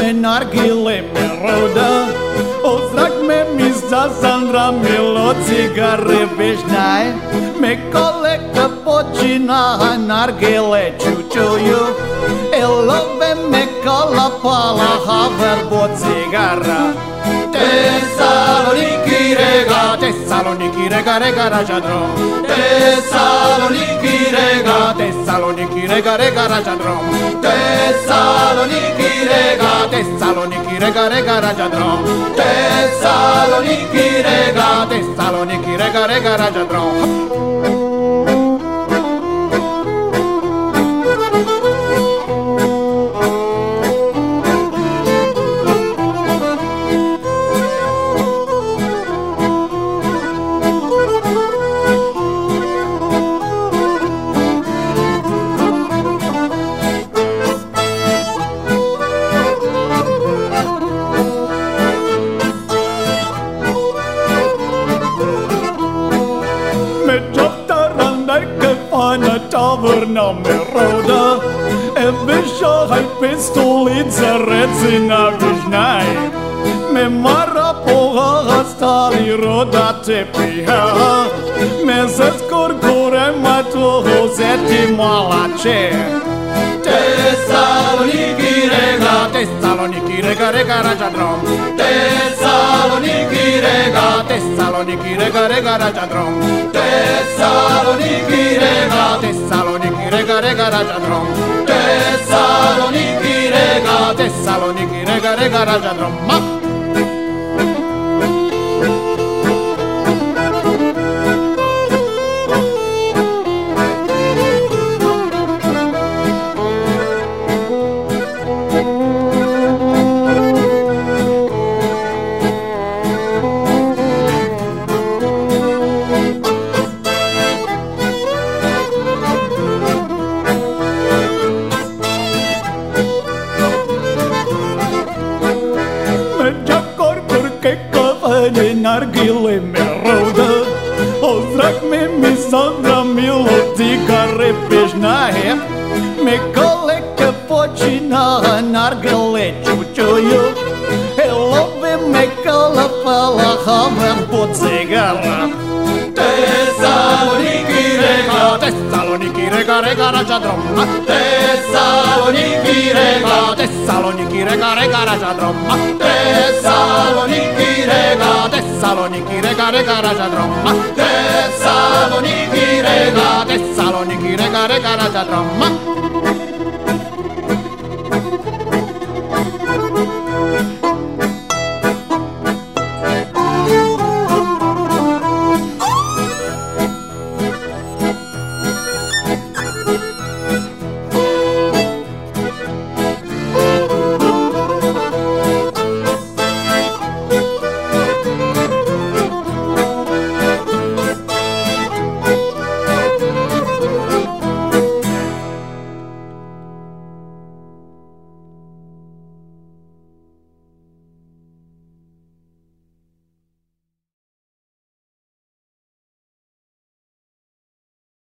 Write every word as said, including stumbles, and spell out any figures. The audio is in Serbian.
nargile me roda, o zrak me mizda Sandra Milo cigare vežnaj, me koleka počina nargile čučuju, elove me kola pala haverbo cigara. Tessaloniki rega, Tessaloniki rega rega rajadrom. Tessaloniki rega, Tessaloniki rega rega rajadrom. Tessaloniki rega, Tessaloniki rega rega rajadrom. Tessaloniki rega, Tessaloniki rega rega rajadrom. Ana taverna me roda, e veša hai pestolica recina vižnaj. Me mara poha stali roda te piha, me se skorkore ma toho zeti malače. Tessaloniki rega, Tessaloniki rega rega rajadrom. Tessaloniki rega, Tessaloniki rega rega rajadrom. Tessaloniki rega, Tessaloniki rega rega rajadrom. Tessaloniki rega, Tessaloniki rega rega rajadrom. Nargile me roda, o zrak me mi Sandra Milo cigare vežnaje, me koleka počina nargile čučuju, elove me kola pala haverbo cigara. Tessaloniki rega, Tessaloniki rega rega rajadrom. Tessaloniki rega, Tessaloniki rega rega rajadrom. Tessaloniki rega, Tessaloniki rega rega rajadrom. Tessaloniki rega, Tessaloniki rega rega rajadrom.